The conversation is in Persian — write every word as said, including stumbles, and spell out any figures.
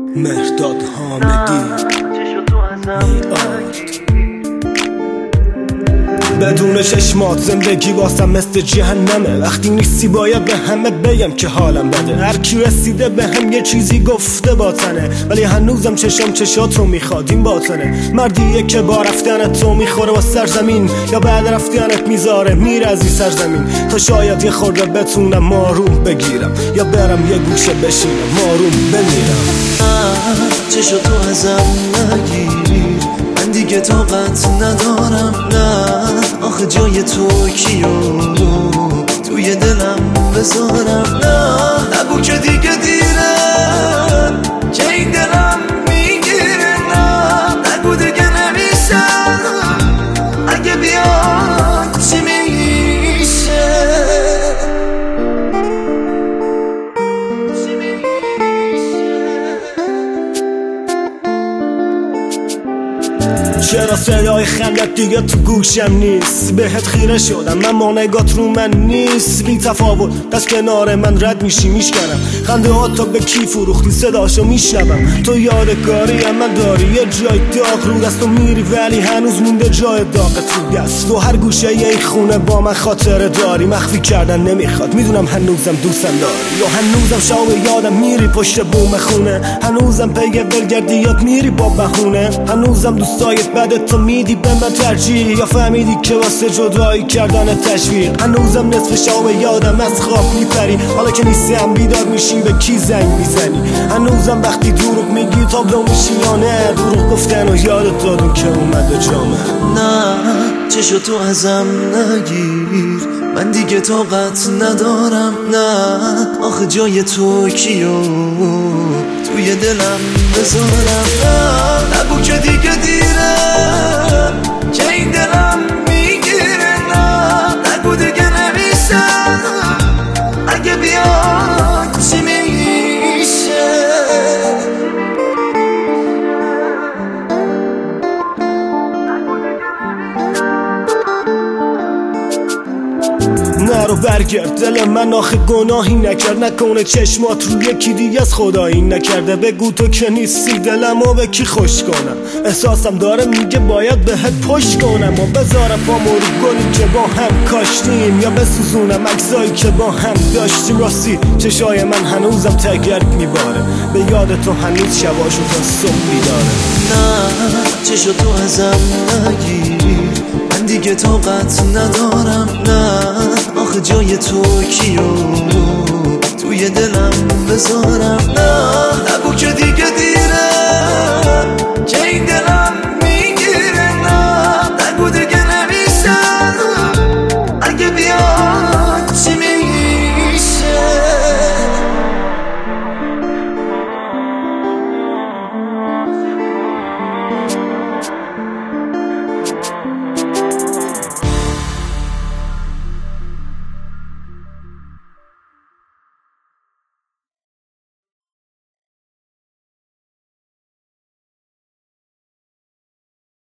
مهرداد حامدی بدون چشمات زندگی واسم مثل جهنمه. وقتی نیستی باید به همه بگم که حالم بده. هر کی رسیده به هم یه چیزی گفته باطنه، ولی هنوزم چشم چشاتو میخواد. این باطنه مردیه که با رفتن تو میخوره با سرزمین، یا بعد رفتنت میذاره میره از این سرزمین. تا شاید یه خورده بتونم ماروم بگیرم، یا برم یه گوشه بشینم ماروم بمیرم. چشاتو ازم نگیر، من دیگه طاقت ندارم. نه آخه جای تو کیو توی دلم بذارم. نه نگو که دیگه دیره که این دلم میگیره. نه نگو دیگه نمیشه، اگه بیاد چی میشه. چرا صدای خندت دیگه تو گوشم نیست؟ بهت خیره شدم اما نگات رو من نیست. بی تفاوت دست کنار من رد میشی میشکنم. خنده ها تا به کی فروختی صداشو میشنوم. تو یادگاری من داری، یه جای داغ رو دست و میری ولی هنوز مونده جای داغت رو دست. تو هر گوشه یه خونه با من خاطره داری، مخفی کردن نمیخواد میدونم هنوزم دوستم داری. یا هنوزم شاو یادم میری پشت بوم خونه، هنوزم پی بلگردیات میری با بهونه. هنوزم دوستایت بعد تو میدی به من ترجیح، یا فهمیدی که واسه جدایی کردن تشویق. هنوزم نصف شب یادم از خواب میپری، حالا که نیستم بیدار میشی به کی زنگ میزنی. هنوزم وقتی دروغ میگی تابلو میشی یا نه دروغ گفتن و یادت دادون که اومده جامه. نه چشاتو ازم نگیر، من دیگه طاقت ندارم. نه آخه جای تو کیو توی دلم بذارم. نه نگو که دیگه دیره که این دلم میگیره. نه نگو دیگه نمیشه، اگه بیاد چی میشه. نرو برگرد، دل من آخه گناهی نکرد. نکنه چشمات رو یکی دیگه از خدایی نکرده. بگو تو که نیستی دلمو به کی خوش کنم. احساسم داره میگه باید بهت پشت کنم، و بذارم پامو رو گلی که با هم کاشتیم، یا بسوزونم عکسایی که با هم داشتیم. راستی چشای من هنوزم تگرگ میباره، به یاد تو هنوز شباشو تا صبح بیداره. نه چشاتو ازم نگیر، من دیگه طاقت ندارم. نه آخه جای تو کیو توی دلم بذارم. نه نگو که دیگه دیگه